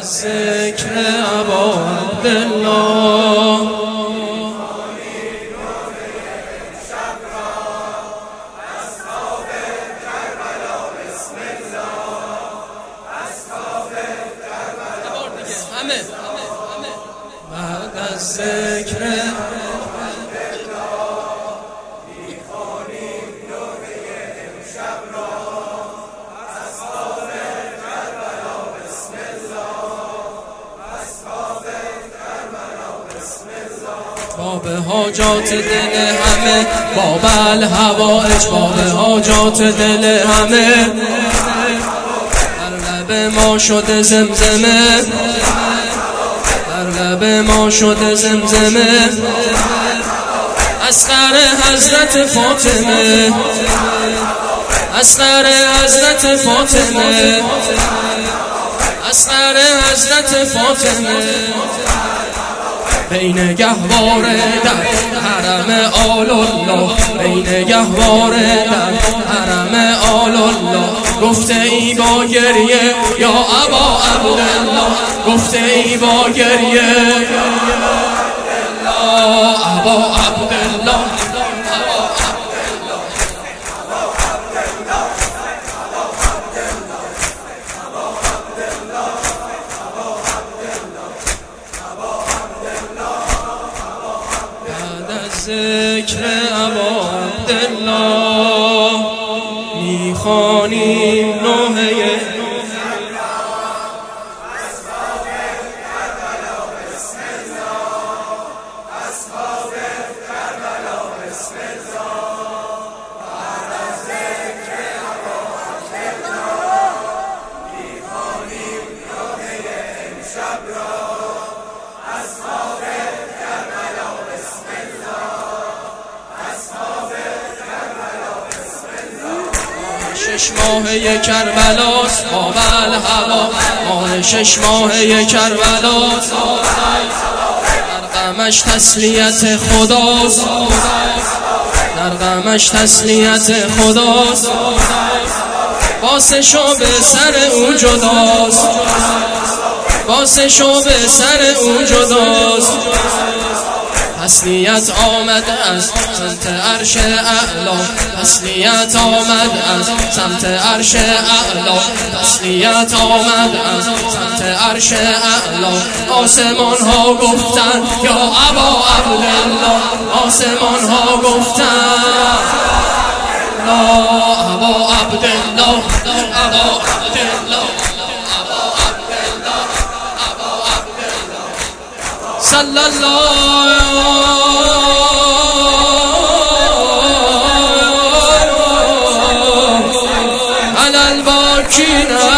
ذکر ابا عبدالله بعد از ذکر باب حاجات دل همه، باب الحوائج باب حاجات دل همه، در لب ما شده زمزمه، در لب ما شده زمزمه، اصغر حضرت فاطمه، اصغر حضرت فاطمه، اصغر حضرت فاطمه، بین گهواره در حرم آل الله، بین گهواره در حرم آل الله، گفته ای با گریه یا ابا عبدالله، گفته ای با گریه ابا عبدالله، ذکر ابا عبدالله میخوانیم نوحه شش ماهه کربلاست باب الهوا، ماه شش ماهه کربلاست، در غمش تسلیت خداست، در غمش تسلیت خداست، باسشو به سر او جداست، باسشو به سر او جداست، تسلیت آمد از سمت عرش اعلا، تسلیت آمد از سمت عرش اعلا، تسلیت آمد از سمت عرش اعلا، آسمان ها گفتن یا ابا عبدالله، آسمان ها گفتن یا ابا عبدالله، ابا عبدالله، صلی الله علی الباکین